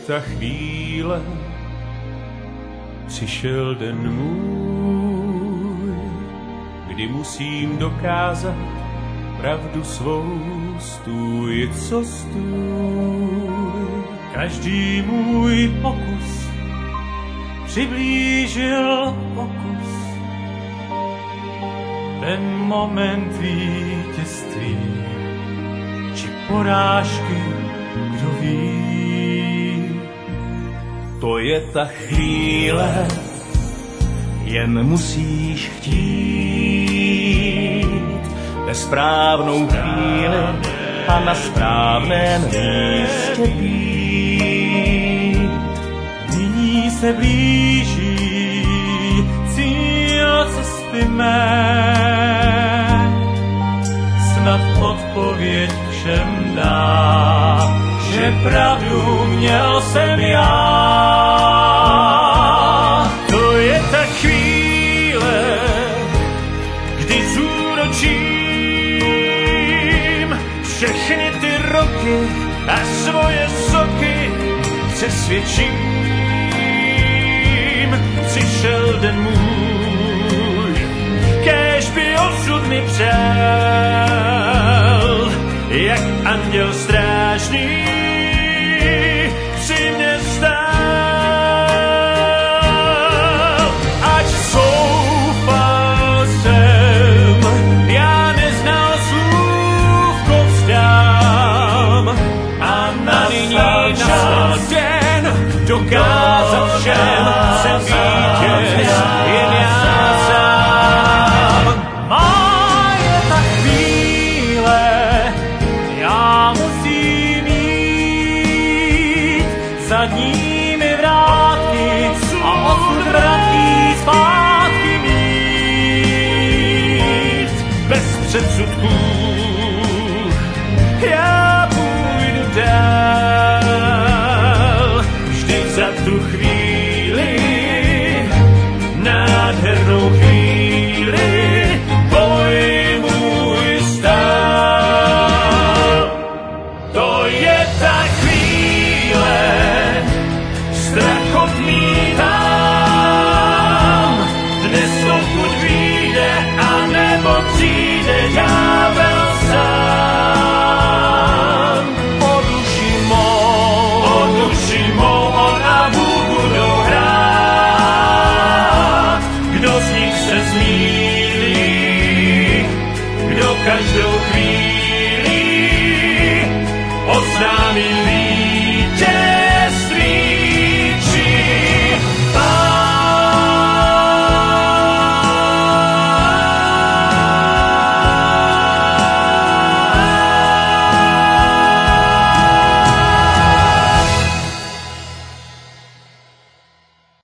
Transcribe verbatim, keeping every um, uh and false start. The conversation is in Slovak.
ta chvíle, přišel den můj, kdy musím dokázat pravdu svou, stůj, co stůj. Každý můj pokus přiblížil pokus, ten moment vítězství či porážky, kdo ví. To je ta chvíle, jen musíš chtít ve správnou chvíli a na správném místě být. Nyní se blíží cíl cesty mé, snad odpověď všem dá, že pravdu měl jsem já. To je ta chvíle, kdy zúročím všechny ty roky a svoje soky přesvědčím. Přišel den můj, kéž by osud mi přál, jak anděl strážný při mě stál. Ať soufal jsem, já neznal slůvko vzdám, a na nyní nastal den dokázat všem, jsem vítěz, jen já sám. Má je ta chvíle, já musím jít, za nimi vrátky a osud vrátky zpátky mít. Bez předsudků já půjdu dál, vždy za tu chvíli, nádhernou chvíli, boj můj stál. To je ta chvíle, strach odmítám, dnes pokud vyjde, a nebo přijde ďábel sám. O duši mou, o duši mou, on a Bůh budou hrát. Kdo z nich se zmýlí, kdo každou chvíli oznámí